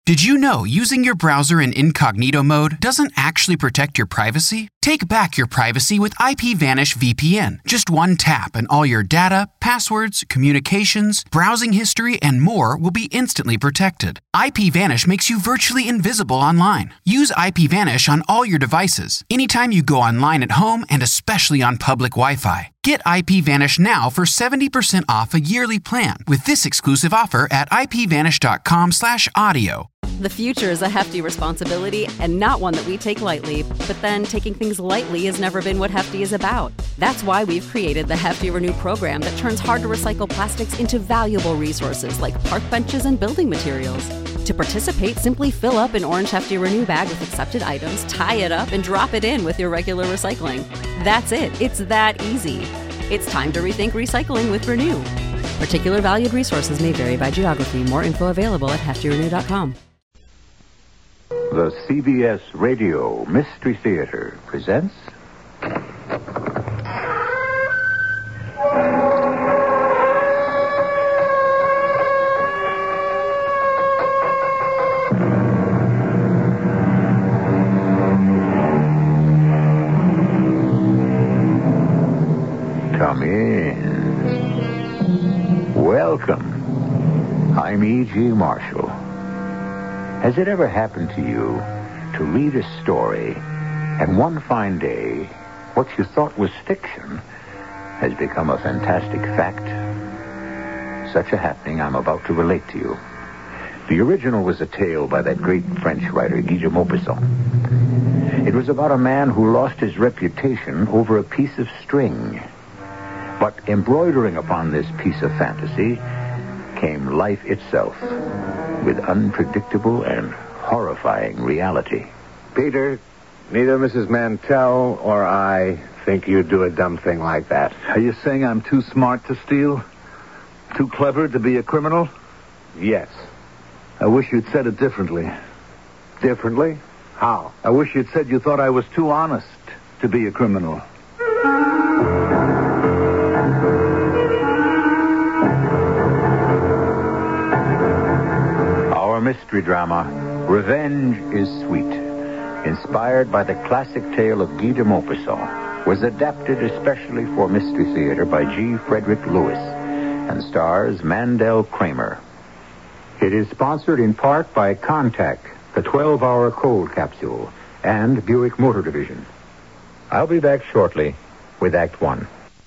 Did you know using your browser in incognito mode doesn't actually protect your privacy? Take back your privacy with IPVanish VPN. Just one tap and all your data, passwords, communications, browsing history, and more will be instantly protected. IPVanish makes you virtually invisible online. Use IPVanish on all your devices, anytime you go online at home and especially on public Wi-Fi. Get IPVanish now for 70% off a yearly plan with this exclusive offer at ipvanish.com/audio. The future is a hefty responsibility and not one that we take lightly. But then taking things lightly has never been what Hefty is about. That's why we've created the Hefty Renew program that turns hard-to-recycle plastics into valuable resources like park benches and building materials. To participate, simply fill up an orange Hefty Renew bag with accepted items, tie it up, and drop it in with your regular recycling. That's it. It's that easy. It's time to rethink recycling with Renew. Particular valued resources may vary by geography. More info available at heftyrenew.com. The CBS Radio Mystery Theater presents... Come in. Welcome. I'm E.G. Marshall. Has it ever happened to you to read a story and one fine day, what you thought was fiction has become a fantastic fact? Such a happening I'm about to relate to you. The original was a tale by that great French writer, Guy de Maupassant. It was about a man who lost his reputation over a piece of string. But embroidering upon this piece of fantasy came life itself, with unpredictable and horrifying reality. Peter, neither Mrs. Mantell or I think you'd do a dumb thing like that. Are you saying I'm too smart to steal? Too clever to be a criminal? Yes. I wish you'd said it differently. Differently? How? I wish you'd said you thought I was too honest to be a criminal. Mystery drama, Revenge is Sweet, inspired by the classic tale of Guy de Maupassant, was adapted especially for Mystery Theater by G. Frederick Lewis and stars Mandel Kramer. It is sponsored in part by Contact, the 12-hour cold capsule, and Buick Motor Division. I'll be back shortly with Act One.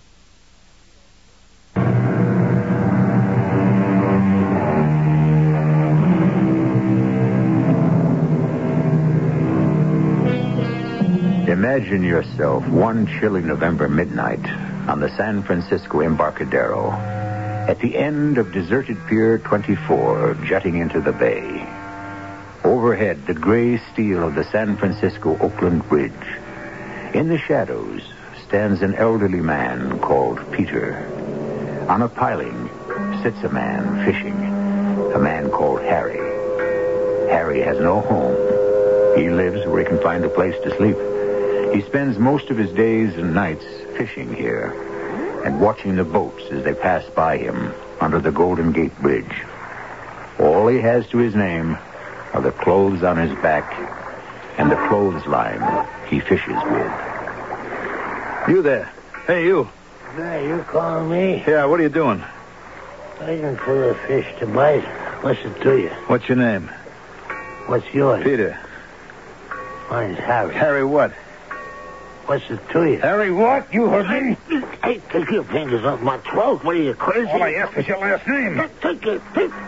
Imagine yourself one chilly November midnight on the San Francisco Embarcadero at the end of deserted Pier 24 jutting into the bay. Overhead, the gray steel of the San Francisco-Oakland Bridge. In the shadows stands an elderly man called Peter. On a piling sits a man fishing, a man called Harry. Harry has no home. He lives where he can find a place to sleep. He spends most of his days and nights fishing here and watching the boats as they pass by him under the Golden Gate Bridge. All he has to his name are the clothes on his back and the clothesline he fishes with. You there. Hey, you. Hey, you calling me? Yeah, what are you doing? Waiting for the fish to bite. What's it to you? What's your name? What's yours? Peter. Mine's Harry. Harry what? What's it to you? Harry what? You heard me? Hey, take your fingers off my throat. What are you, crazy? All I ask is your last name. Take it.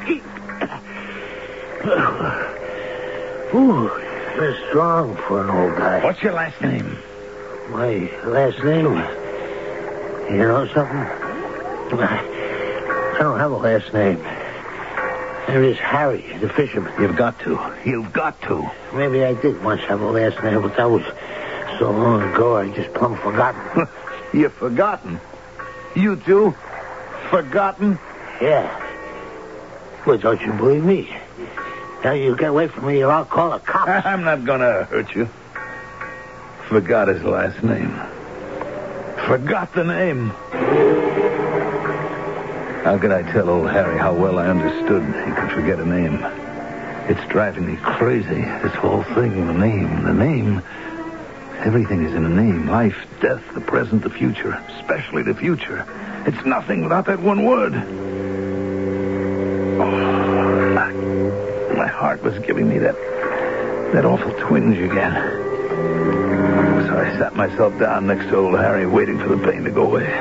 Ooh, you're strong for an old guy. What's your last name? My last name? You know something? I don't have a last name. There is Harry, the fisherman. You've got to. You've got to. Maybe I did once have a last name, but that was so long ago I just plumb forgotten. You've forgotten? You too? Forgotten? Yeah. Well, don't you believe me? Now you get away from me or I'll call the cops. I'm not going to hurt you. Forgot his last name. Forgot the name. How could I tell old Harry how well I understood he could forget a name? It's driving me crazy, this whole thing. The name. Everything is in a name. Life, death, the present, the future. Especially the future. It's nothing without that one word. My heart was giving me that awful twinge again. So I sat myself down next to old Harry, waiting for the pain to go away.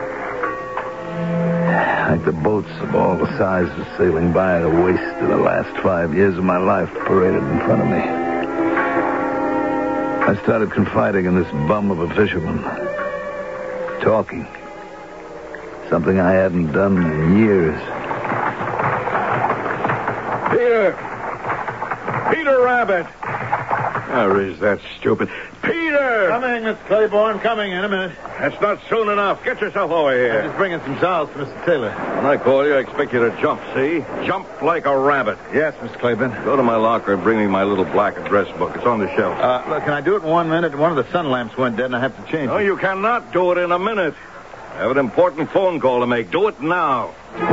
Like the boats of all the sizes sailing by, the waste of the last 5 years of my life paraded in front of me. I started confiding in this bum of a fisherman. Talking. Something I hadn't done in years. Peter Rabbit! Where is that stupid... Peter! Coming, Mr. Claiborne. Coming in a minute. That's not soon enough. Get yourself over here. I'm just bringing some towels for Mr. Taylor. When I call you, I expect you to jump, see? Jump like a rabbit. Yes, Mr. Claiborne. Go to my locker and bring me my little black address book. It's on the shelf. Look, can I do it in 1 minute? One of the sun lamps went dead and I have to change No, it. you cannot do it in a minute. I have an important phone call to make. Do it now.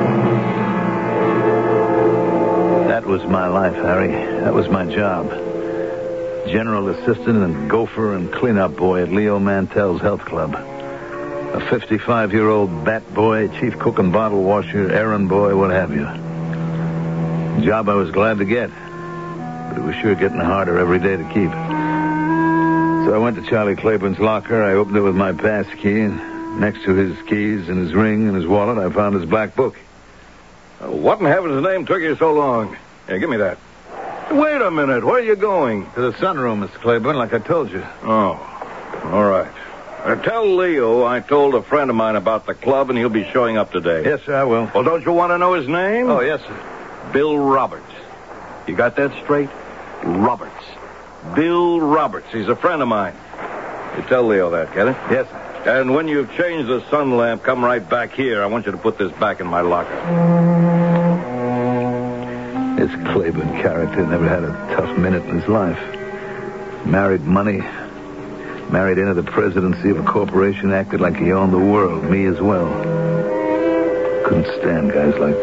That was my life, Harry. That was my job. General assistant and gopher and cleanup boy at Leo Mantell's health club. A 55-year-old bat boy, chief cook and bottle washer, errand boy, what have you. Job I was glad to get, but it was sure getting harder every day to keep. So I went to Charlie Claiborne's locker. I opened it with my pass key, and next to his keys and his ring and his wallet, I found his black book. What in heaven's name took you so long? Here, give me that. Wait a minute. Where are you going? To the sunroom, Mr. Claiborne, like I told you. Oh, all right. Tell Leo I told a friend of mine about the club, and he'll be showing up today. Yes, sir, I will. Well, don't you want to know his name? Oh, yes, sir. Bill Roberts. You got that straight? Roberts. Bill Roberts. He's a friend of mine. You tell Leo that, get it? Yes, sir. And when you've changed the sun lamp, come right back here. I want you to put this back in my locker. This Claiborne character never had a tough minute in his life. Married money. Married into the presidency of a corporation, acted like he owned the world, me as well. Couldn't stand guys like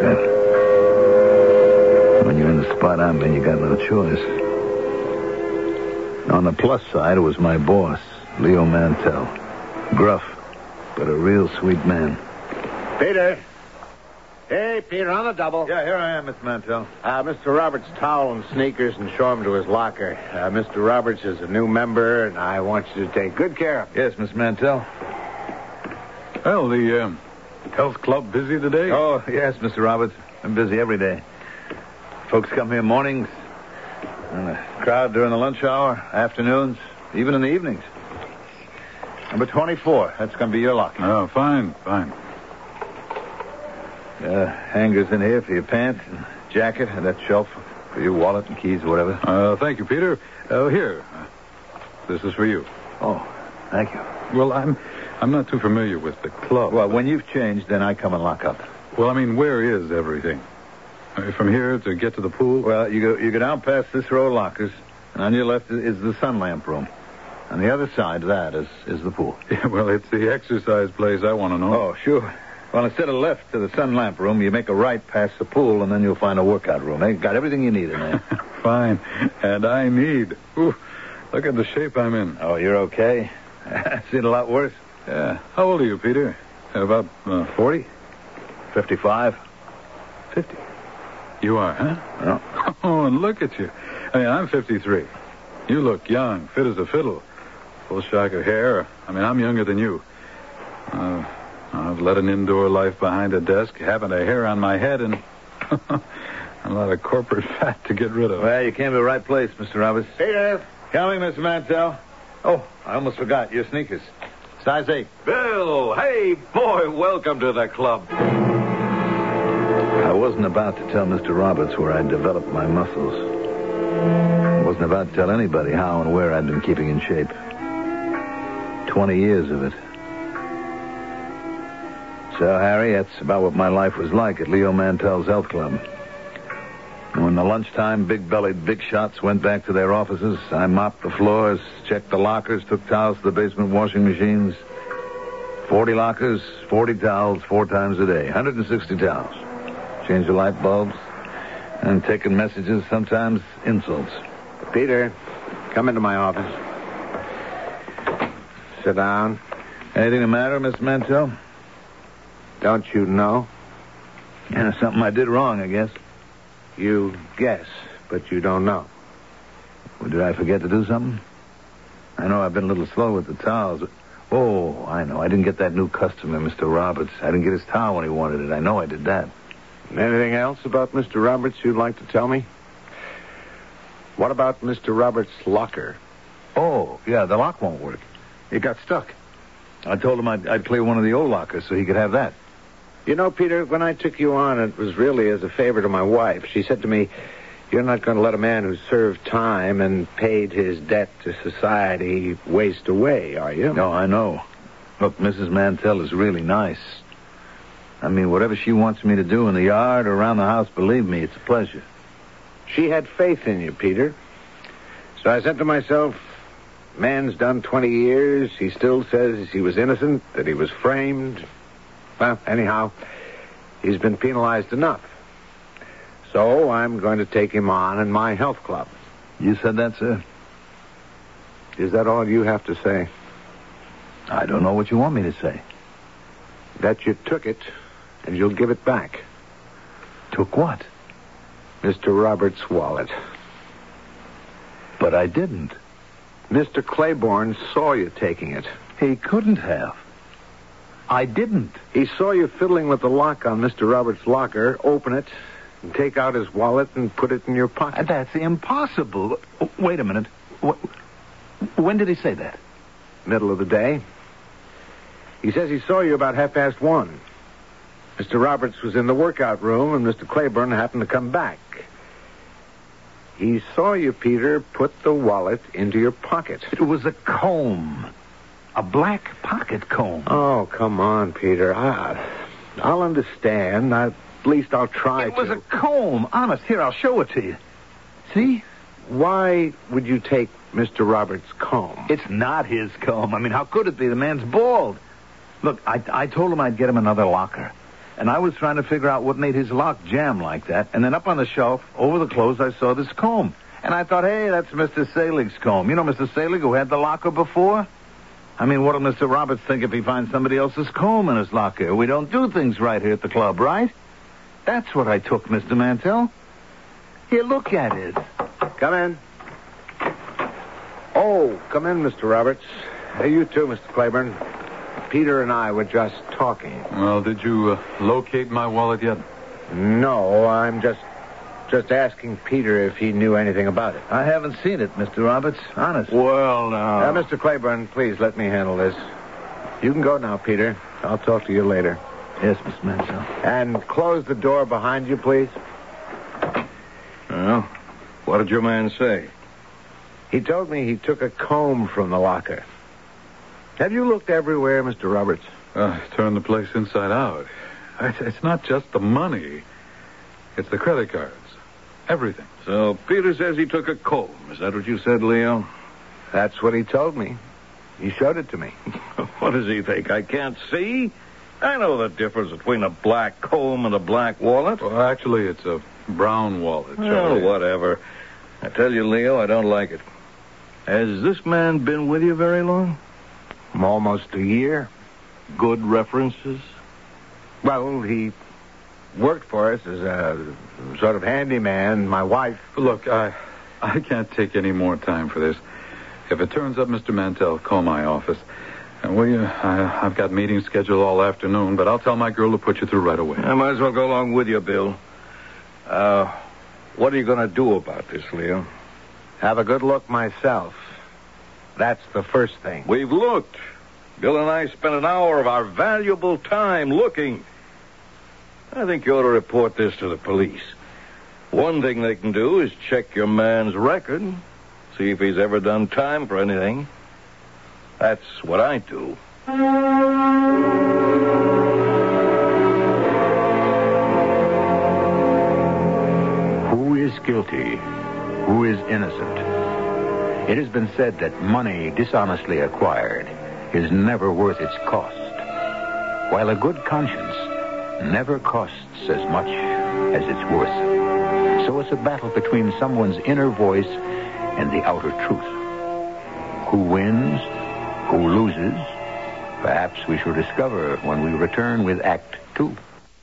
that. When you're in the spot I'm in, you got no choice. On the plus side, it was my boss, Leo Mantell. Gruff, but a real sweet man. Peter. Hey, Peter, on the double. Yeah, here I am, Mr. Mantell. Mr. Roberts' towel and sneakers and show him to his locker. Mr. Roberts is a new member, and I want you to take good care of him. Yes, Mr. Mantell. Well, the health club busy today? Oh, yes, Mr. Roberts. I'm busy every day. Folks come here mornings, and a crowd during the lunch hour, afternoons, even in the evenings. Number 24. That's going to be your locker. Oh, fine. Hangers in here for your pants and jacket, and that shelf for your wallet and keys, whatever. Thank you, Peter. Here. This is for you. Oh, thank you. Well, I'm not too familiar with the club. Well, when you've changed, then I come and lock up. Well, I mean, where is everything? From here to get to the pool? Well, you go down past this row of lockers, and on your left is the sun lamp room. On the other side of that is the pool. Yeah, well, it's the exercise place I want to know. Oh, sure. Well, instead of left to the sun lamp room, you make a right past the pool, and then you'll find a workout room. They got everything you need in there. Fine. And I need. Ooh, look at the shape I'm in. Oh, you're okay? I've seen a lot worse. Yeah. How old are you, Peter? About 40? 55. 50. You are, huh? No. Oh, and look at you. I mean, I'm 53. You look young, fit as a fiddle. Full shock of hair. I mean, I'm younger than you. I've led an indoor life behind a desk, haven't a hair on my head, and a lot of corporate fat to get rid of. Well, you came to the right place, Mr. Roberts. Peter. Coming, Mr. Mantell. Oh, I almost forgot. Your sneakers. Size 8. Bill, hey, boy, welcome to the club. I wasn't about to tell Mr. Roberts where I'd developed my muscles. I wasn't about to tell anybody how and where I'd been keeping in shape. 20 years of it. So, Harry, that's about what my life was like at Leo Mantell's health club. And when the lunchtime big-bellied big shots went back to their offices, I mopped the floors, checked the lockers, took towels to the basement washing machines. 40 lockers, 40 towels, 4 times a day. 160 towels. Change the light bulbs, And taking messages, sometimes insults. Peter, come into my office. Sit down. Anything the matter, Mr. Mantell? Don't you know? Yeah, something I did wrong, I guess. You guess, but you don't know. Well, did I forget to do something? I know I've been a little slow with the towels. Oh, I know. I didn't get that new customer, Mr. Roberts. I didn't get his towel when he wanted it. I know I did that. Anything else about Mr. Roberts you'd like to tell me? What about Mr. Roberts' locker? Oh, yeah, the lock won't work. It got stuck. I told him I'd clear one of the old lockers so he could have that. You know, Peter, when I took you on, it was really as a favor to my wife. She said to me, you're not going to let a man who served time and paid his debt to society waste away, are you? No, I know. Look, Mrs. Mantell is really nice. I mean, whatever she wants me to do in the yard or around the house, believe me, it's a pleasure. She had faith in you, Peter. So I said to myself, man's done 20 years. He still says he was innocent, that he was framed. Well, anyhow, he's been penalized enough. So I'm going to take him on in my health club. You said that, sir? Is that all you have to say? I don't know what you want me to say. That you took it, and you'll give it back. Took what? Mr. Roberts' wallet. But I didn't. Mr. Claiborne saw you taking it. He couldn't have. I didn't. He saw you fiddling with the lock on Mr. Roberts' locker, open it, and take out his wallet and put it in your pocket. That's impossible. Wait a minute. When did he say that? Middle of the day. He says he saw you about 1:30. Mr. Roberts was in the workout room, and Mr. Claiborne happened to come back. He saw you, Peter, put the wallet into your pocket. It was a comb. A black pocket comb. Oh, come on, Peter. I'll understand. At least I'll try to. It was a comb. Honest. Here, I'll show it to you. See? Why would you take Mr. Roberts' comb? It's not his comb. I mean, how could it be? The man's bald. Look, I told him I'd get him another locker. And I was trying to figure out what made his lock jam like that. And then up on the shelf, over the clothes, I saw this comb. And I thought, hey, that's Mr. Salig's comb. You know Mr. Salig, who had the locker before? I mean, what'll Mr. Roberts think if he finds somebody else's comb in his locker? We don't do things right here at the club, right? That's what I took, Mr. Mantell. Here, look at it. Come in. Oh, come in, Mr. Roberts. Hey, you too, Mr. Claiborne. Peter and I were just talking. Well, did you locate my wallet yet? No, I'm just asking Peter if he knew anything about it. I haven't seen it, Mr. Roberts. Honest. Well, now... Mr. Claiborne, please let me handle this. You can go now, Peter. I'll talk to you later. Yes, Mr. Mansell. And close the door behind you, please. Well, what did your man say? He told me he took a comb from the locker. Have you looked everywhere, Mr. Roberts? Turn the place inside out. It's not just the money. It's the credit cards. Everything. So Peter says he took a comb. Is that what you said, Leo? That's what he told me. He showed it to me. What does he think? I can't see? I know the difference between a black comb and a black wallet. Well, actually, it's a brown wallet, Well, Charlie. whatever. I tell you, Leo, I don't like it. Has this man been with you very long? Almost a year. Good references? Well, he worked for us as a sort of handyman. My wife... Look, I can't take any more time for this. If it turns up, Mr. Mantell, call my office. And will you? I've got meetings scheduled all afternoon, but I'll tell my girl to put you through right away. I might as well go along with you, Bill. What are you going to do about this, Leo? Have a good look myself. That's the first thing. We've looked. Bill and I spent an hour of our valuable time looking. I think you ought to report this to the police. One thing they can do is check your man's record, see if he's ever done time for anything. That's what I do. Who is guilty? Who is innocent? It has been said that money dishonestly acquired is never worth its cost, while a good conscience never costs as much as it's worth. So it's a battle between someone's inner voice and the outer truth. Who wins? Who loses? Perhaps we shall discover when we return with Act 2.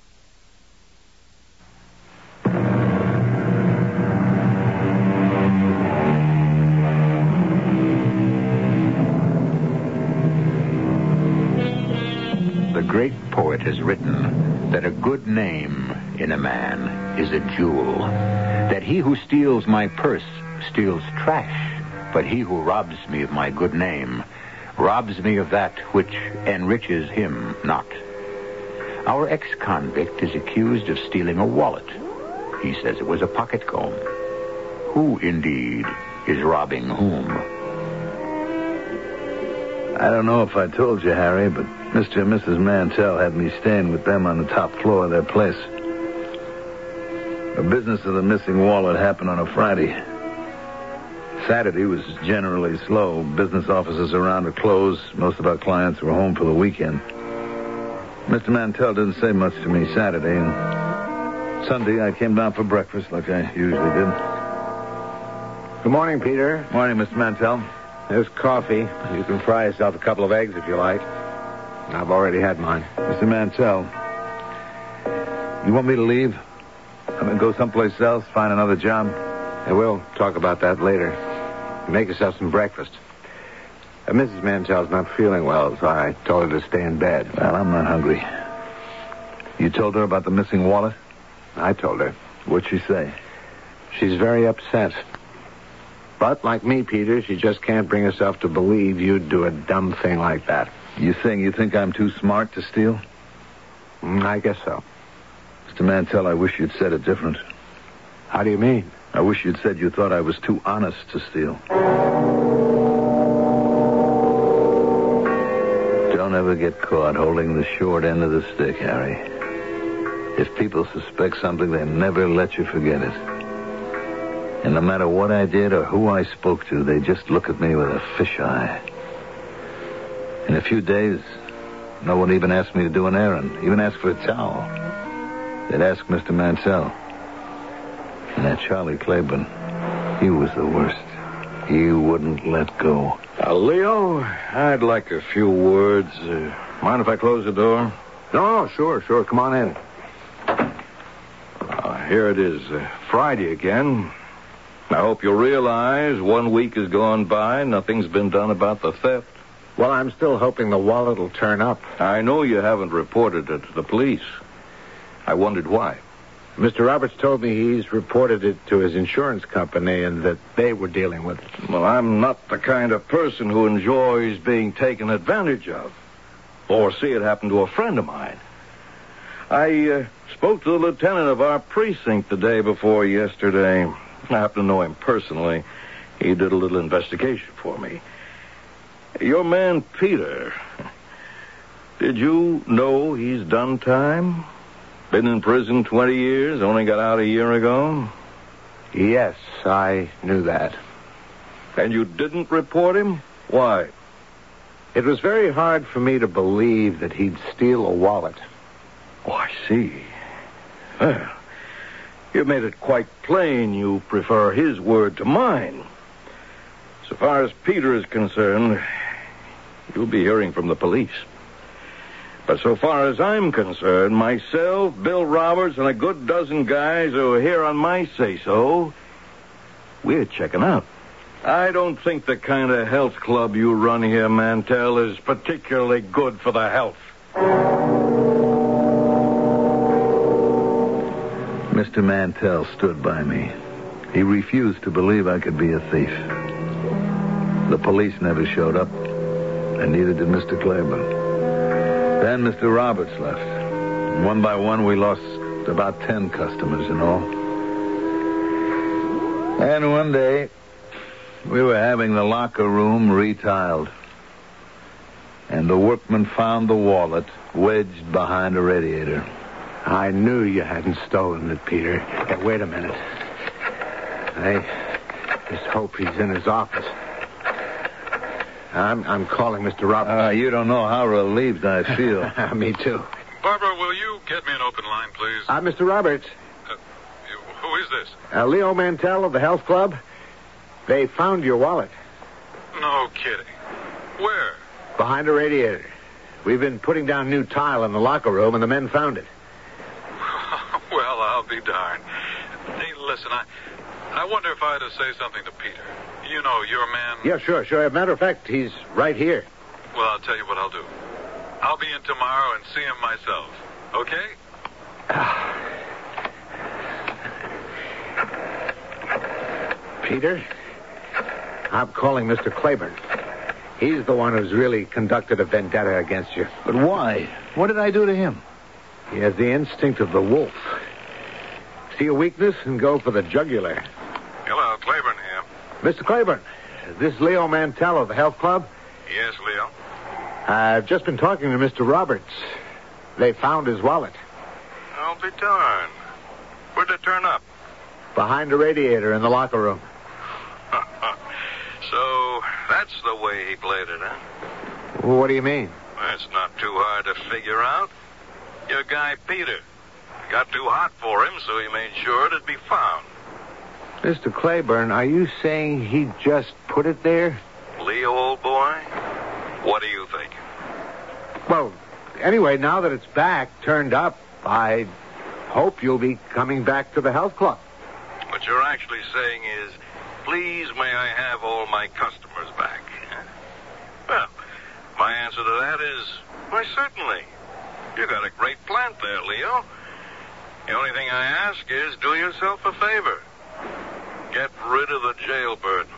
The great poet has written that a good name in a man is a jewel. That he who steals my purse steals trash, but he who robs me of my good name robs me of that which enriches him not. Our ex-convict is accused of stealing a wallet. He says it was a pocket comb. Who, indeed, is robbing whom? I don't know if I told you, Harry, but Mr. and Mrs. Mantell had me staying with them on the top floor of their place. The business of the missing wallet happened on a Friday. Saturday was generally slow. Business offices around are closed. Most of our clients were home for the weekend. Mr. Mantell didn't say much to me Saturday, and Sunday I came down for breakfast like I usually did. Good morning, Peter. Morning, Mr. Mantell. There's coffee. You can fry yourself a couple of eggs if you like. I've already had mine. Mr. Mantell, you want me to leave? I mean, go someplace else, find another job? I will talk about that later. Make yourself some breakfast. Mrs. Mantell's not feeling well, so I told her to stay in bed. Well, I'm not hungry. You told her about the missing wallet? I told her. What'd she say? She's very upset. But, like me, Peter, she just can't bring herself to believe you'd do a dumb thing like that. You think I'm too smart to steal? I guess so. Mr. Mantell, I wish you'd said it different. How do you mean? I wish you'd said you thought I was too honest to steal. Don't ever get caught holding the short end of the stick, Harry. If people suspect something, they never let you forget it. And no matter what I did or who I spoke to, they just look at me with a fisheye. In a few days, no one even asked me to do an errand, even asked for a towel. They'd ask Mr. Mantell. And that Charlie Claiborne, he was the worst. He wouldn't let go. Leo, I'd like a few words. Mind if I close the door? No, sure. Come on in. Here it is, Friday again. I hope you realize 1 week has gone by, nothing's been done about the theft. Well, I'm still hoping the wallet will turn up. I know you haven't reported it to the police. I wondered why. Mr. Roberts told me he's reported it to his insurance company and that they were dealing with it. Well, I'm not the kind of person who enjoys being taken advantage of. Or see it happen to a friend of mine. I spoke to the lieutenant of our precinct the day before yesterday. I happen to know him personally. He did a little investigation for me. Your man, Peter, did you know he's done time? Been in prison 20 years, only got out a year ago? Yes, I knew that. And you didn't report him? Why? It was very hard for me to believe that he'd steal a wallet. Oh, I see. Well, you made it quite plain you prefer his word to mine. So far as Peter is concerned, you'll be hearing from the police. But so far as I'm concerned, myself, Bill Roberts, and a good dozen guys who are here on my say-so, we're checking out. I don't think the kind of health club you run here, Mantell, is particularly good for the health. Mr. Mantell stood by me. He refused to believe I could be a thief. The police never showed up, and neither did Mr. Claiborne. Then Mr. Roberts left. One by one, we lost about 10 customers in all. And one day, we were having the locker room retiled. And the workman found the wallet wedged behind a radiator. I knew you hadn't stolen it, Peter. Hey, wait a minute. I just hope he's in his office. I'm calling Mr. Roberts. You don't know how relieved I feel. Me too. Barbara, will you get me an open line, please? Mr. Roberts. Who is this? Leo Mantell of the Health Club. They found your wallet. No kidding. Where? Behind a radiator. We've been putting down new tile in the locker room, and the men found it. Well, I'll be darned. Hey, listen, I wonder if I had to say something to Peter. You know, your man... Yeah, sure. As a matter of fact, he's right here. Well, I'll tell you what I'll do. I'll be in tomorrow and see him myself. Okay? Peter, I'm calling Mr. Claiborne. He's the one who's really conducted a vendetta against you. But why? What did I do to him? He has the instinct of the wolf. See a weakness and go for the jugular. Hello, Claiborne here. Mr. Claiborne, this is Leo Mantell of the Health Club. Yes, Leo. I've just been talking to Mr. Roberts. They found his wallet. I'll be darned. Where'd it turn up? Behind the radiator in the locker room. So that's the way he played it, huh? What do you mean? That's not too hard to figure out. Your guy, Peter, got too hot for him, so he made sure it'd be found. Mr. Claiborne, are you saying he just put it there? Leo, old boy, what do you think? Well, anyway, now that it's back, turned up, I hope you'll be coming back to the Health Club. What you're actually saying is, please may I have all my customers back? Well, my answer to that is, why, certainly. You got a great plant there, Leo. The only thing I ask is, do yourself a favor. Get rid of the jail burden.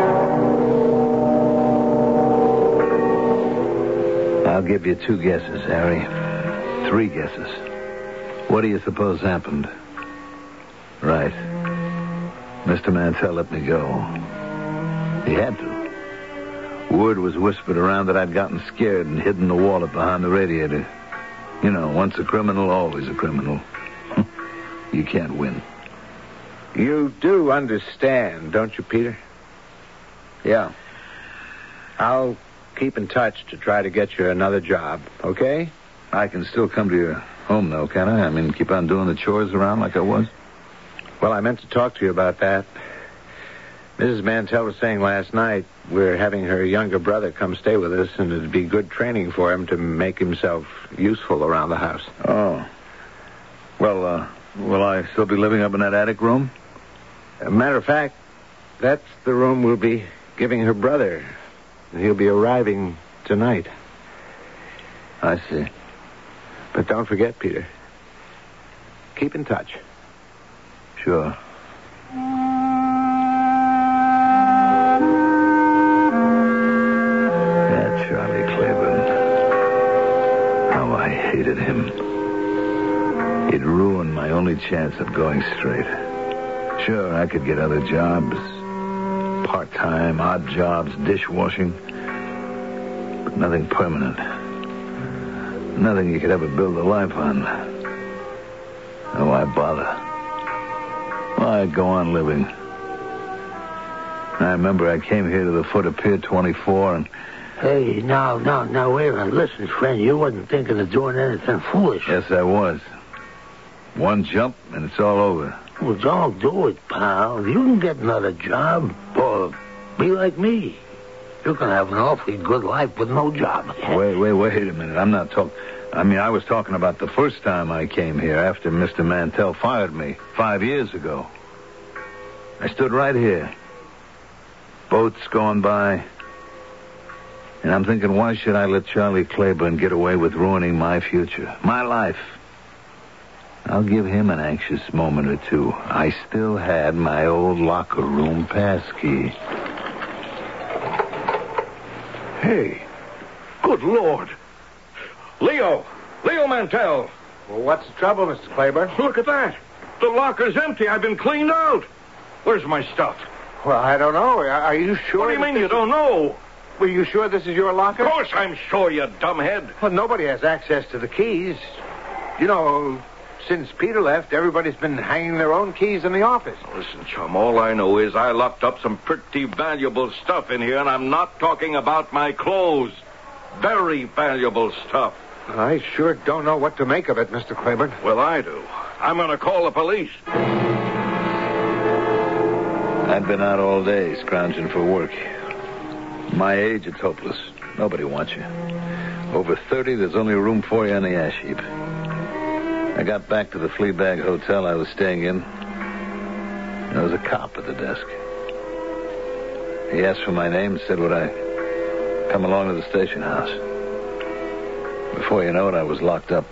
I'll give you 2 guesses, Harry. 3 guesses. What do you suppose happened? Right. Mr. Mantell let me go. He had to. Word was whispered around that I'd gotten scared and hidden the wallet behind the radiator. You know, once a criminal, always a criminal. You can't win. You do understand, don't you, Peter? Yeah. I'll keep in touch to try to get you another job, okay? I can still come to your home, though, can I? I mean, keep on doing the chores around like I was? Well, I meant to talk to you about that. Mrs. Mantell was saying last night we're having her younger brother come stay with us, and it'd be good training for him to make himself useful around the house. Oh. Well, will I still be living up in that attic room? As a matter of fact, that's the room we'll be giving her brother. He'll be arriving tonight. I see. But don't forget, Peter. Keep in touch. Sure. That Charlie Claiborne. How I hated him. It ruined my only chance of going straight. Sure, I could get other jobs. Part-time, odd jobs, dishwashing. But nothing permanent. Nothing you could ever build a life on. Oh, why bother? Why go on living? I remember I came here to the foot of Pier 24 and... Hey, now, wait a minute. Listen, friend, you wasn't thinking of doing anything foolish. Yes, I was. One jump and it's all over. Well, don't do it, pal. You can get another job, or be like me. You can have an awfully good life with no job. Wait a minute. I'm not talking... I mean, I was talking about the first time I came here after Mr. Mantell fired me 5 years ago. I stood right here. Boats going by. And I'm thinking, why should I let Charlie Claiborne get away with ruining my future, my life? I'll give him an anxious moment or two. I still had my old locker room pass key. Hey, good Lord. Leo Mantell. Well, what's the trouble, Mr. Claiborne? Look at that. The locker's empty. I've been cleaned out. Where's my stuff? Well, I don't know. Are you sure? What do you mean you don't know? Were you sure this is your locker? Of course I'm sure, you dumbhead. Well, nobody has access to the keys. You know, since Peter left, everybody's been hanging their own keys in the office. Listen, chum, all I know is I locked up some pretty valuable stuff in here, and I'm not talking about my clothes. Very valuable stuff. I sure don't know what to make of it, Mr. Claiborne. Well, I do. I'm going to call the police. I'd been out all day scrounging for work. My age, it's hopeless. Nobody wants you. Over 30, there's only room for you on the ash heap. I got back to the Fleabag Hotel I was staying in. There was a cop at the desk. He asked for my name and said, would I come along to the station house? Before you know it, I was locked up.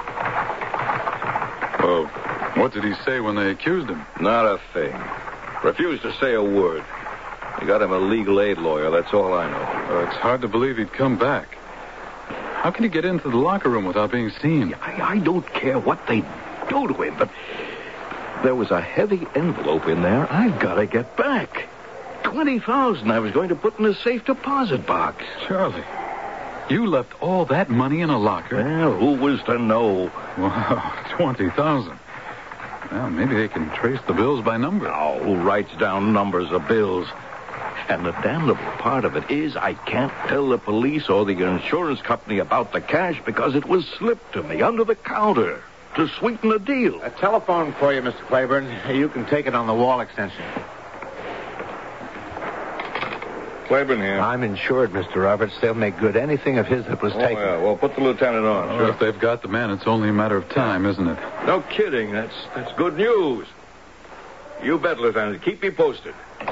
Well, what did he say when they accused him? Not a thing. Refused to say a word. They got him a legal aid lawyer, that's all I know. It's hard to believe he'd come back. How can he get into the locker room without being seen? I don't care what they do to him, but there was a heavy envelope in there I've got to get back. $20,000 I was going to put in a safe deposit box. Charlie, you left all that money in a locker? Well, who was to know? Wow, $20,000. Well, maybe they can trace the bills by number. Oh, who writes down numbers of bills? And the damnable part of it is I can't tell the police or the insurance company about the cash because it was slipped to me under the counter to sweeten the deal. A telephone for you, Mr. Claiborne. You can take it on the wall extension. Claiborne here. I'm insured, Mr. Roberts. They'll make good anything of his that was taken. Yeah. Well, put the lieutenant on. Well, if they've got the man, it's only a matter of time, isn't it? No kidding. That's good news. You bet, Lieutenant. Keep me posted.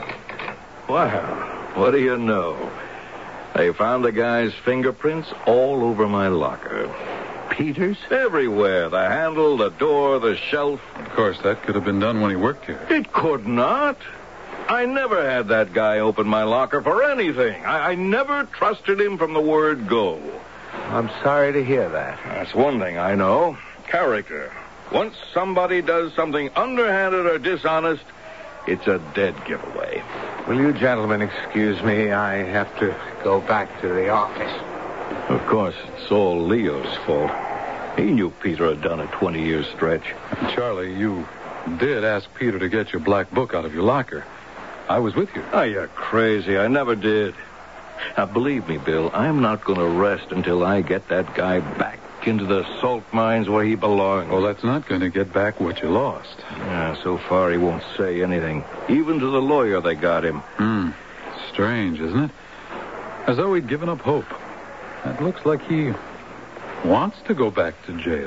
Wow. What do you know? They found the guy's fingerprints all over my locker. Peters? Everywhere. The handle, the door, the shelf. Of course, that could have been done when he worked here. It could not. I never had that guy open my locker for anything. I never trusted him from the word go. I'm sorry to hear that. That's one thing I know. Character. Once somebody does something underhanded or dishonest, it's a dead giveaway. Will you gentlemen excuse me? I have to go back to the office. Of course, it's all Leo's fault. He knew Peter had done a 20-year stretch. And Charlie, you did ask Peter to get your black book out of your locker. I was with you. Oh, you're crazy. I never did. Now, believe me, Bill, I'm not going to rest until I get that guy back into the salt mines where he belongs. Well, that's not going to get back what you lost. Yeah, so far he won't say anything. Even to the lawyer they got him. Strange, isn't it? As though he'd given up hope. It looks like he wants to go back to jail.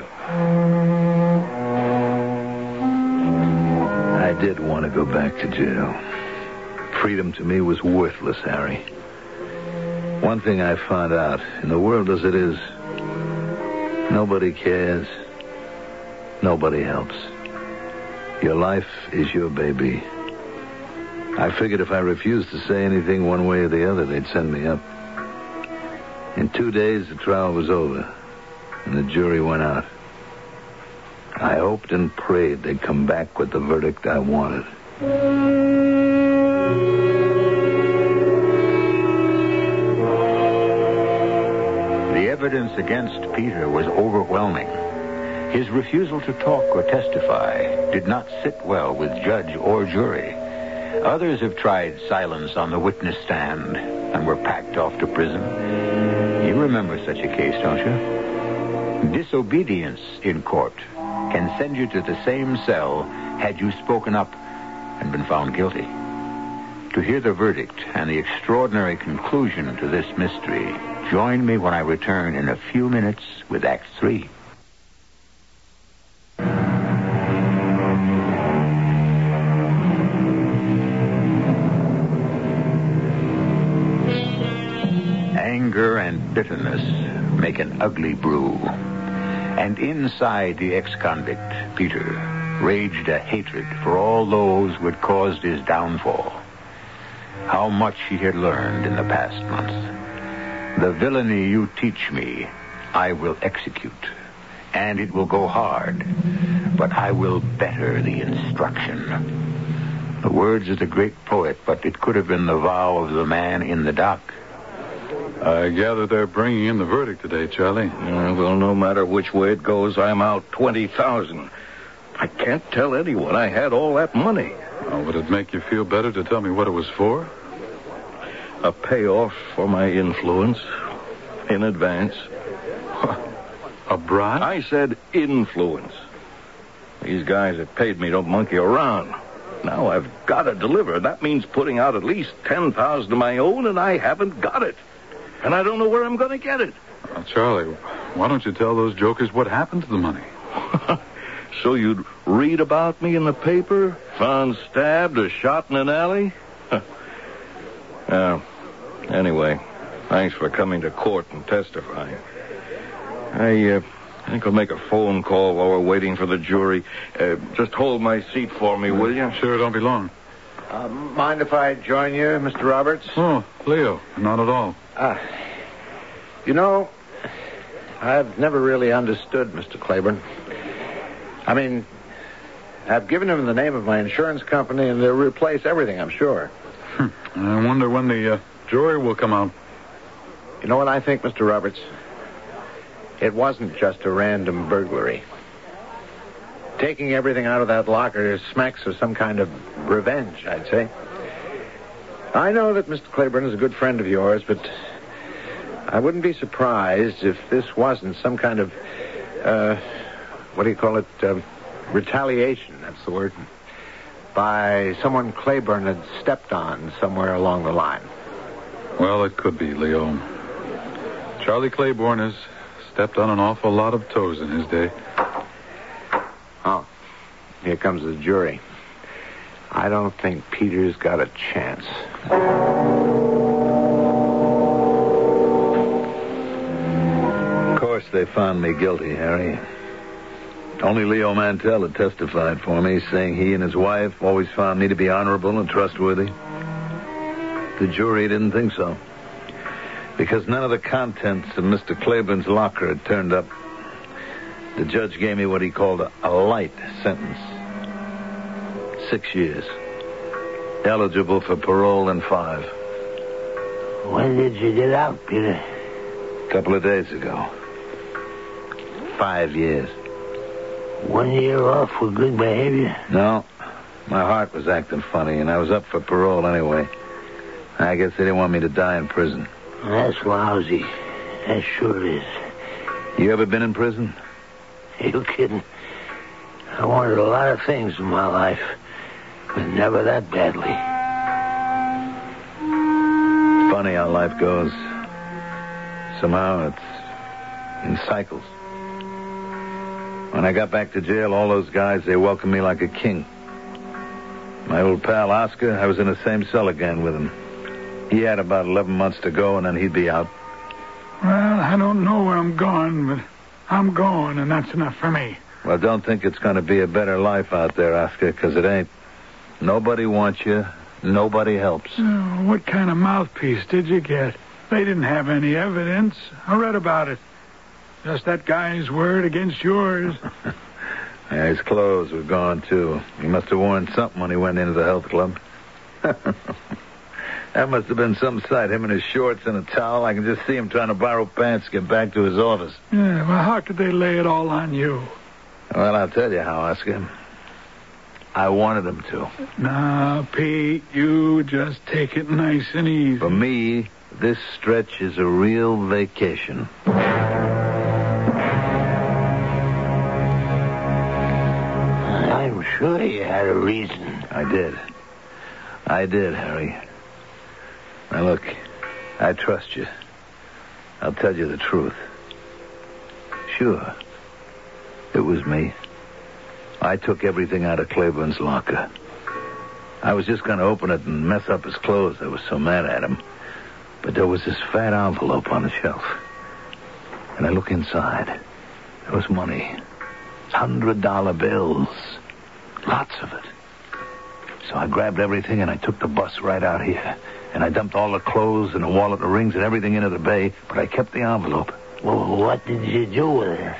I did want to go back to jail. Freedom to me was worthless, Harry. One thing I found out, in the world as it is, nobody cares. Nobody helps. Your life is your baby. I figured if I refused to say anything one way or the other, they'd send me up. In 2 days, the trial was over, and the jury went out. I hoped and prayed they'd come back with the verdict I wanted. The evidence against Peter was overwhelming. His refusal to talk or testify did not sit well with judge or jury. Others have tried silence on the witness stand and were packed off to prison. You remember such a case, don't you? Disobedience in court can send you to the same cell had you spoken up and been found guilty. To hear the verdict and the extraordinary conclusion to this mystery, join me when I return in a few minutes with Act 3. Anger and bitterness make an ugly brew. And inside the ex-convict, Peter, raged a hatred for all those who had caused his downfall. How much he had learned in the past month. The villainy you teach me, I will execute. And it will go hard, but I will better the instruction. The words of the great poet, but it could have been the vow of the man in the dock. I gather they're bringing in the verdict today, Charlie. Well, no matter which way it goes, I'm out $20,000. I can't tell anyone I had all that money. Oh, would it make you feel better to tell me what it was for? A payoff for my influence in advance. A bribe? I said influence. These guys that paid me don't monkey around. Now I've got to deliver. That means putting out at least $10,000 of my own, and I haven't got it. And I don't know where I'm going to get it. Well, Charlie, why don't you tell those jokers what happened to the money? So you'd read about me in the paper? Found stabbed or shot in an alley? Anyway, thanks for coming to court and testifying. I think I'll make a phone call while we're waiting for the jury. Just hold my seat for me, will you? Sure, don't be long. Mind if I join you, Mr. Roberts? Oh, Leo, not at all. You know, I've never really understood Mr. Claiborne. I mean, I've given him the name of my insurance company, and they'll replace everything, I'm sure. I wonder when the jury will come out. You know what I think, Mr. Roberts? It wasn't just a random burglary. Taking everything out of that locker smacks of some kind of revenge, I'd say. I know that Mr. Claiborne is a good friend of yours, but I wouldn't be surprised if this wasn't some kind of, retaliation, that's the word, by someone Claiborne had stepped on somewhere along the line. Well, it could be, Leo. Charlie Claiborne has stepped on an awful lot of toes in his day. Oh, here comes the jury. I don't think Peter's got a chance. Of course, they found me guilty, Harry. Only Leo Mantell had testified for me, saying he and his wife always found me to be honorable and trustworthy. The jury didn't think so, because none of the contents of Mr. Claiborne's locker had turned up. The judge gave me what he called a light sentence. 6 years. Eligible for parole in 5. When did you get out, Peter? A couple of days ago. 5 years. 1 year off for good behavior? No. My heart was acting funny, and I was up for parole anyway. I guess they didn't want me to die in prison. That's lousy. That sure is. You ever been in prison? You kidding? I wanted a lot of things in my life, but never that badly. Funny how life goes. Somehow it's in cycles. When I got back to jail, all those guys, they welcomed me like a king. My old pal Oscar, I was in the same cell again with him. He had about 11 months to go, and then he'd be out. Well, I don't know where I'm going, but I'm going, and that's enough for me. Well, don't think it's going to be a better life out there, Oscar, because it ain't. Nobody wants you. Nobody helps. Oh, what kind of mouthpiece did you get? They didn't have any evidence. I read about it. Just that guy's word against yours. Yeah, his clothes were gone, too. He must have worn something when he went into the health club. That must have been some sight, him in his shorts and a towel. I can just see him trying to borrow pants to get back to his office. Yeah, well, how could they lay it all on you? Well, I'll tell you how, Oscar. I wanted him to. Nah, Pete, you just take it nice and easy. For me, this stretch is a real vacation. I'm sure you had a reason. I did, Harry. Now, look, I trust you. I'll tell you the truth. Sure, it was me. I took everything out of Claiborne's locker. I was just going to open it and mess up his clothes. I was so mad at him. But there was this fat envelope on the shelf. And I look inside. There was money. $100 bills. Lots of it. So I grabbed everything and I took the bus right out here. And I dumped all the clothes and the wallet and the rings and everything into the bay, but I kept the envelope. Well, what did you do with it?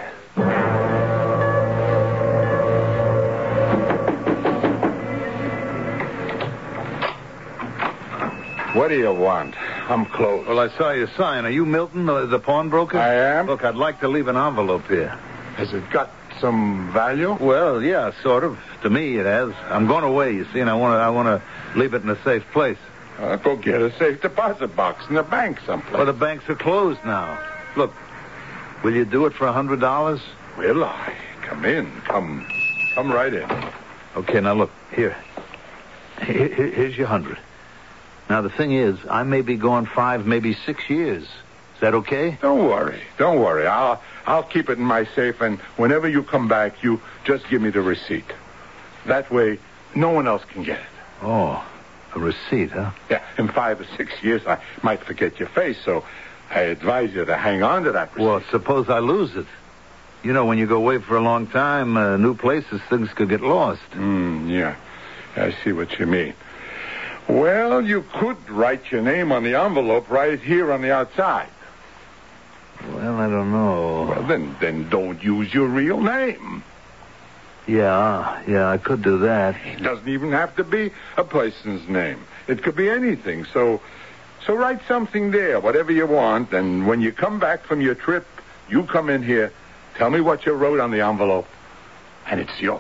What do you want? I'm closed. Well, I saw your sign. Are you Milton, the pawnbroker? I am. Look, I'd like to leave an envelope here. Has it got some value? Well, yeah, sort of. To me, it has. I'm going away, you see, and I want to leave it in a safe place. Go get a safe deposit box in the bank someplace. Well, the banks are closed now. Look, will you do it for $100? Will I? Come in. Come right in. Okay, now look, here. Here's your 100. Now, the thing is, I may be gone 5, maybe 6 years. Is that okay? Don't worry. I'll keep it in my safe, and whenever you come back, you just give me the receipt. That way, no one else can get it. Oh, a receipt, huh? Yeah, in 5 or 6 years, I might forget your face, so I advise you to hang on to that receipt. Well, suppose I lose it. You know, when you go away for a long time, new places, things could get lost. Yeah. I see what you mean. Well, you could write your name on the envelope right here on the outside. Well, I don't know. Well, then don't use your real name. Yeah, I could do that. It doesn't even have to be a person's name. It could be anything. So write something there, whatever you want, and when you come back from your trip, you come in here, tell me what you wrote on the envelope, and it's yours.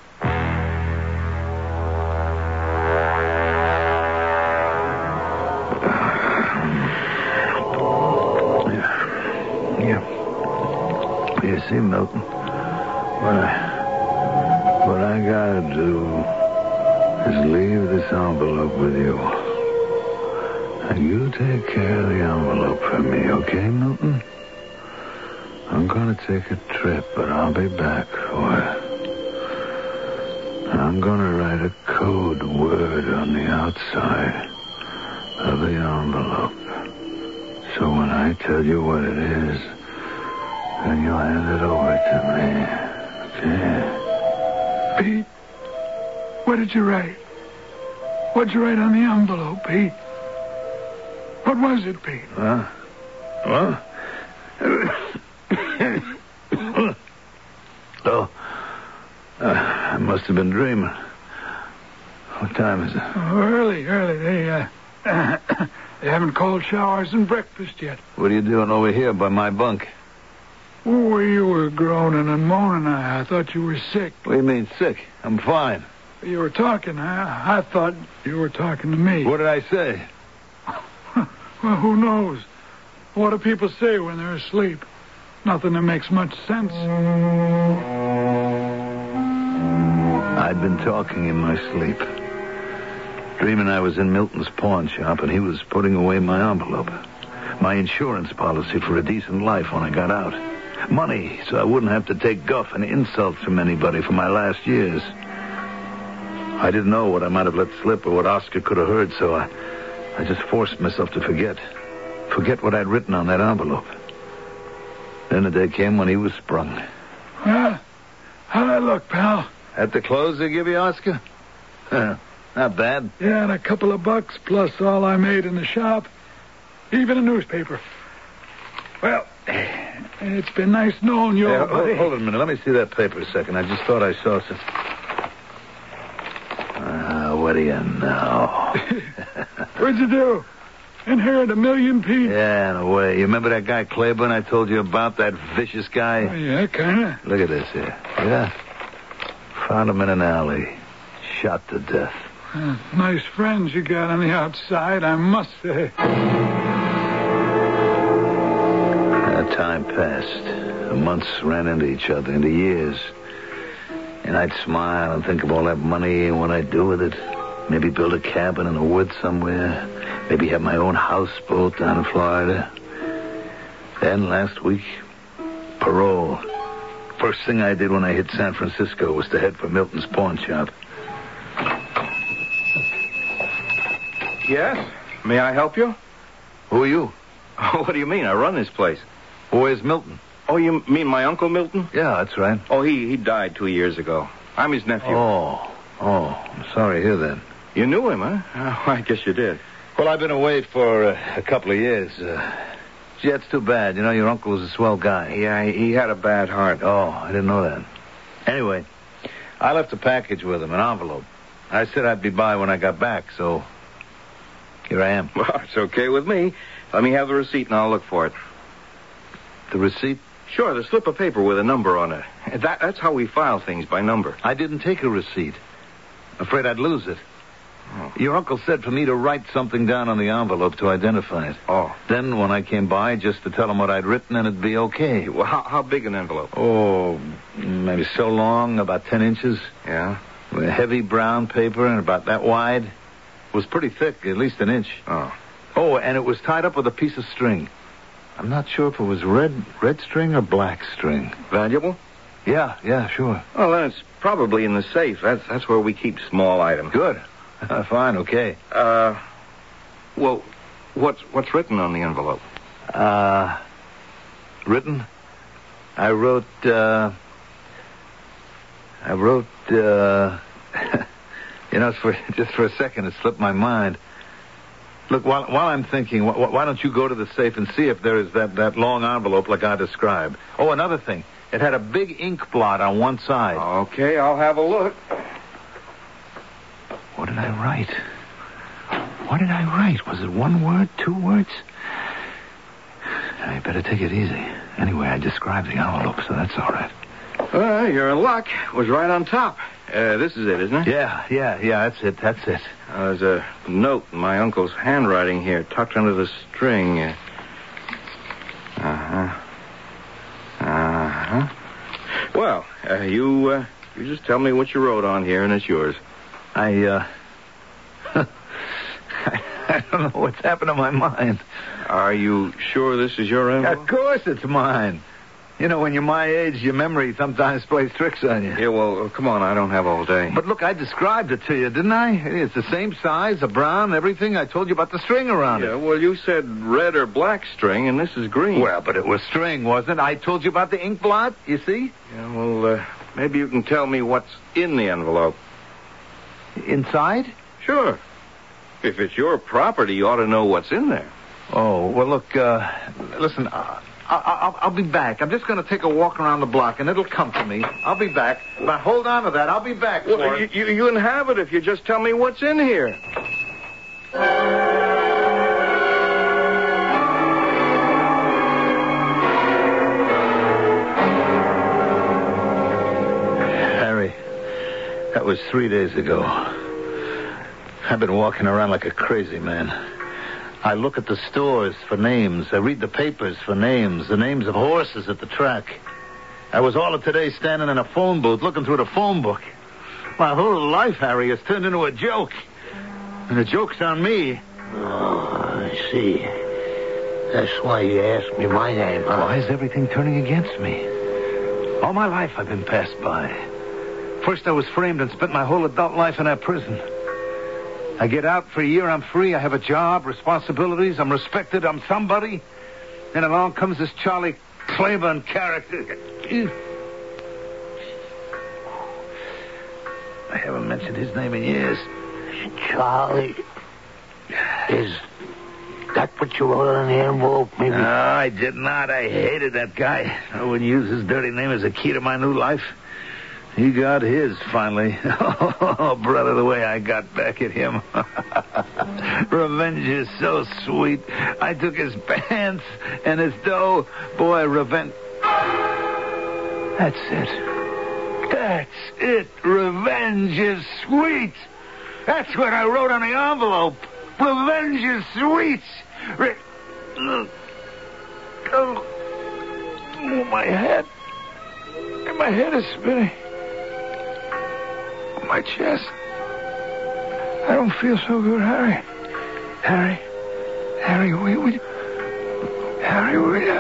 You see, Milton, what I gotta do is leave this envelope with you. And you take care of the envelope for me, okay, Milton? I'm gonna take a trip, but I'll be back for it. And I'm gonna write a code word on the outside of the envelope. So when I tell you what it is, then you'll hand it over to me. Okay? Pete, what did you write? What'd you write on the envelope, Pete? What was it, Pete? What? I must have been dreaming. What time is it? Oh, early. They haven't called showers and breakfast yet. What are you doing over here by my bunk? Oh, you were groaning and moaning. I thought you were sick. What do you mean, sick? I'm fine. You were talking. I thought you were talking to me. What did I say? Well, who knows? What do people say when they're asleep? Nothing that makes much sense. I'd been talking in my sleep. Dreaming I was in Milton's pawn shop and he was putting away my envelope. My insurance policy for a decent life when I got out. Money so I wouldn't have to take guff and insults from anybody for my last years. I didn't know what I might have let slip or what Oscar could have heard, so I just forced myself to forget. Forget what I'd written on that envelope. Then the day came when he was sprung. Well, how'd I look, pal? At the clothes they give you, Oscar? Not bad. Yeah, and a couple of bucks plus all I made in the shop. Even a newspaper. Well, it's been nice knowing you, buddy. Hold on a minute. Let me see that paper a second. I just thought I saw some... what do you know? What'd you do? Inherit $1 million, Pete? Yeah, in a way. You remember that guy Claiborne I told you about? That vicious guy? Oh, yeah, kind of. Look at this here. Yeah. Found him in an alley. Shot to death. Nice friends you got on the outside, I must say. Time passed. The months ran into each other, into years. And I'd smile and think of all that money and what I'd do with it. Maybe build a cabin in the woods somewhere. Maybe have my own houseboat down in Florida. Then last week, parole. First thing I did when I hit San Francisco was to head for Milton's pawn shop. Yes? May I help you? Who are you? Oh, what do you mean? I run this place. Where's Milton? Oh, you mean my Uncle Milton? Yeah, that's right. Oh, he died 2 years ago. I'm his nephew. Oh, I'm sorry to hear that. You knew him, huh? Oh, I guess you did. Well, I've been away for a couple of years. Gee, that's too bad. You know, your uncle was a swell guy. Yeah, he had a bad heart. Oh, I didn't know that. Anyway, I left a package with him, an envelope. I said I'd be by when I got back, so here I am. Well, it's okay with me. Let me have the receipt and I'll look for it. The receipt? Sure, the slip of paper with a number on it. That's how we file things, by number. I didn't take a receipt. Afraid I'd lose it. Oh. Your uncle said for me to write something down on the envelope to identify it. Oh. Then when I came by, just to tell him what I'd written, and it'd be Well, how big an envelope? Oh, maybe so long, about 10 inches. Yeah? With heavy brown paper and about that wide. It was pretty thick, at least an inch. Oh, and it was tied up with a piece of string. I'm not sure if it was red string or black string. Valuable? Yeah, sure. Oh, then it's probably in the safe. That's where we keep small items. Good. Fine, okay. Well, what's written on the envelope? Written? I wrote, just for a second, it slipped my mind. Look, while I'm thinking, why don't you go to the safe and see if there is that long envelope like I described? Oh, another thing. It had a big ink blot on one side. Okay, I'll have a look. What did I write? Was it one word, 2 words? I better take it easy. Anyway, I described the envelope, so that's all right. You're in luck. It was right on top. This is it, isn't it? Yeah, that's it. There's a note in my uncle's handwriting here, tucked under the string. Well, you just tell me what you wrote on here, and it's yours. I don't know what's happened to my mind. Are you sure this is your envelope? Of course it's mine. You know, when you're my age, your memory sometimes plays tricks on you. Yeah, well, come on, I don't have all day. But look, I described it to you, didn't I? It's the same size, a brown, everything. I told you about the string around it. Yeah, well, you said red or black string, and this is green. Well, but it was string, wasn't it? I told you about the ink blot, you see? Yeah, well, maybe you can tell me what's in the envelope. Inside? Sure. If it's your property, you ought to know what's in there. Oh, well, look, listen, I'll be back. I'm just going to take a walk around the block, and it'll come to me. I'll be back. But hold on to that. I'll be back. Well, you can have it if you just tell me what's in here. Harry, that was 3 days ago. I've been walking around like a crazy man. I look at the stores for names. I read the papers for names. The names of horses at the track. I was all of today standing in a phone booth looking through the phone book. My whole life, Harry, has turned into a joke. And the joke's on me. Oh, I see. That's why you asked me my name, huh? Why is everything turning against me? All my life I've been passed by. First I was framed and spent my whole adult life in that prison. I get out for a year, I'm free, I have a job, responsibilities, I'm respected, I'm somebody. Then along comes this Charlie Claiborne character. I haven't mentioned his name in years. Charlie. Is that what you wrote on the envelope, maybe? No, I did not. I hated that guy. I wouldn't use his dirty name as a key to my new life. He got his, finally. Oh, brother, the way I got back at him. Revenge is so sweet. I took his pants and his dough. Boy, revenge. That's it. Revenge is sweet. That's what I wrote on the envelope. Revenge is sweet. Oh, my head. My head is spinning. My chest. I don't feel so good, Harry. Harry, will you? Harry, will you?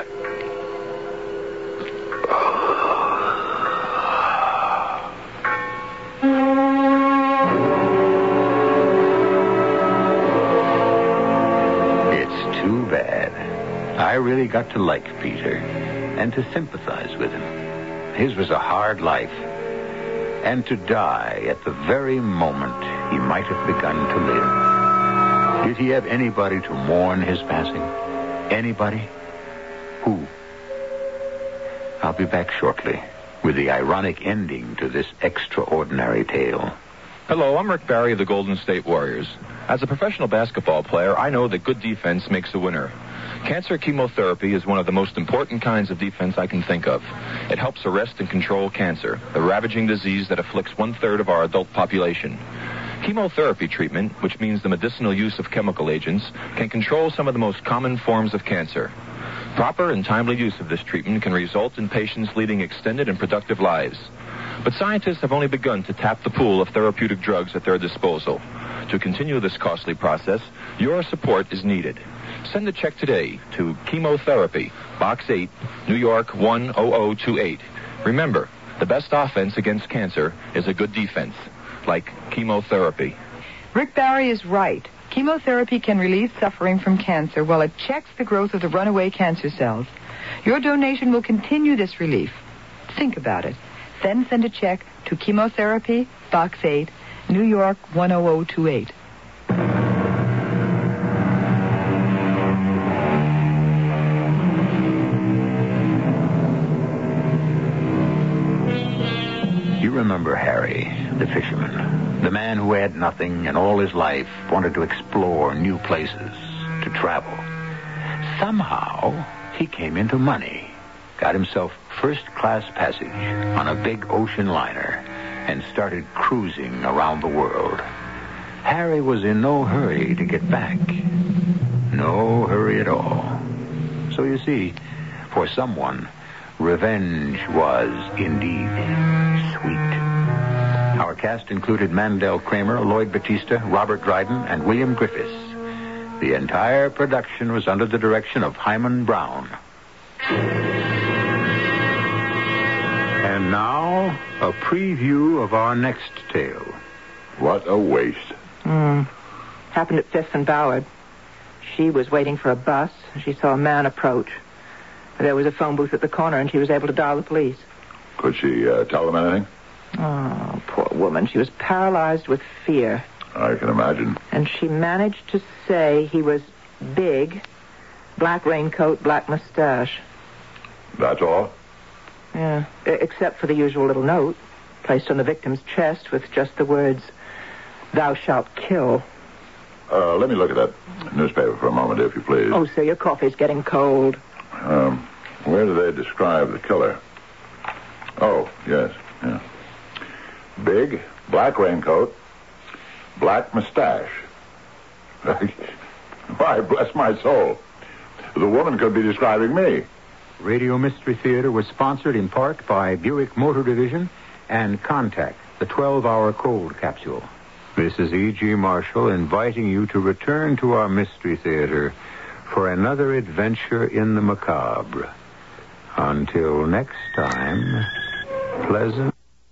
It's too bad. I really got to like Peter and to sympathize with him. His was a hard life. And to die at the very moment he might have begun to live. Did he have anybody to mourn his passing? Anybody? Who? I'll be back shortly with the ironic ending to this extraordinary tale. Hello, I'm Rick Barry of the Golden State Warriors. As a professional basketball player, I know that good defense makes a winner. Cancer chemotherapy is one of the most important kinds of defense I can think of. It helps arrest and control cancer, the ravaging disease that afflicts 1/3 of our adult population. Chemotherapy treatment, which means the medicinal use of chemical agents, can control some of the most common forms of cancer. Proper and timely use of this treatment can result in patients leading extended and productive lives. But scientists have only begun to tap the pool of therapeutic drugs at their disposal. To continue this costly process, your support is needed. Send a check today to Chemotherapy, Box 8, New York 10028. Remember, the best offense against cancer is a good defense, like chemotherapy. Rick Barry is right. Chemotherapy can relieve suffering from cancer while it checks the growth of the runaway cancer cells. Your donation will continue this relief. Think about it. Then send a check to Chemotherapy, Box 8, New York 10028. You remember Harry, the fisherman, the man who had nothing and all his life wanted to explore new places, to travel. Somehow, he came into money, got himself first-class passage on a big ocean liner, and started cruising around the world. Harry was in no hurry to get back. No hurry at all. So you see, for someone, revenge was indeed sweet. Our cast included Mandel Kramer, Lloyd Battista, Robert Dryden, and William Griffiths. The entire production was under the direction of Hyman Brown. And now, a preview of our next tale. What a waste. Happened at Fifth and Ballard. She was waiting for a bus. She saw a man approach. There was a phone booth at the corner, and she was able to dial the police. Could she tell them anything? Oh, poor woman. She was paralyzed with fear. I can imagine. And she managed to say he was big, black raincoat, black mustache. That's all? Yeah, except for the usual little note placed on the victim's chest with just the words, "Thou shalt kill." Let me look at that newspaper for a moment, if you please. Oh, sir, your coffee's getting cold. Where do they describe the killer? Oh, yes, yeah. Big, black raincoat, black mustache. Why, bless my soul. The woman could be describing me. Radio Mystery Theater was sponsored in part by Buick Motor Division and Contact, the 12-hour cold capsule. This is E.G. Marshall inviting you to return to our Mystery Theater for another adventure in the macabre. Until next time, pleasant.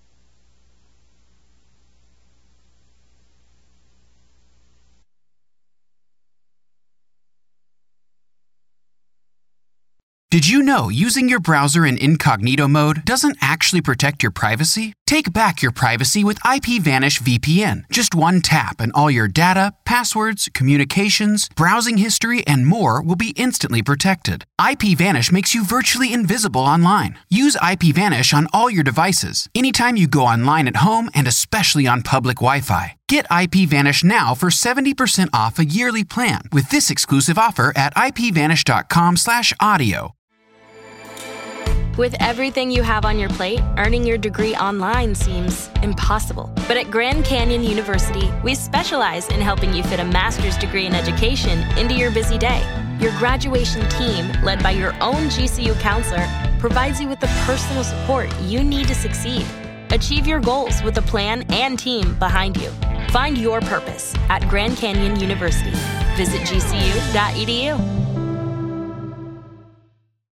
Did you know using your browser in incognito mode doesn't actually protect your privacy? Take back your privacy with IPVanish VPN. Just one tap and all your data, passwords, communications, browsing history, and more will be instantly protected. IPVanish makes you virtually invisible online. Use IPVanish on all your devices, anytime you go online at home and especially on public Wi-Fi. Get IPVanish now for 70% off a yearly plan with this exclusive offer at ipvanish.com/audio. With everything you have on your plate, earning your degree online seems impossible. But at Grand Canyon University, we specialize in helping you fit a master's degree in education into your busy day. Your graduation team, led by your own GCU counselor, provides you with the personal support you need to succeed. Achieve your goals with a plan and team behind you. Find your purpose at Grand Canyon University. Visit gcu.edu.